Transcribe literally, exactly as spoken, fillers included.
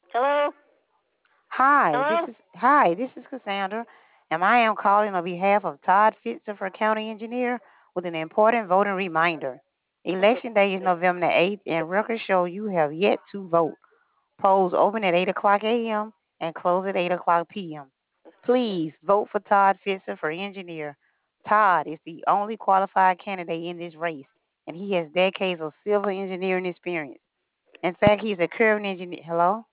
Hello? Hi, this Hello? is hi, this is Cassandra, and I am calling on behalf of Todd Fitzer for County Engineer with an important voting reminder. Election day is November the eighth, and records show you have yet to vote. Polls open at eight o'clock a m and close at eight o'clock p m. Please vote for Todd Fitzer for engineer. Todd is the only qualified candidate in this race, and he has decades of civil engineering experience. In fact, he's a current engineer. Hello?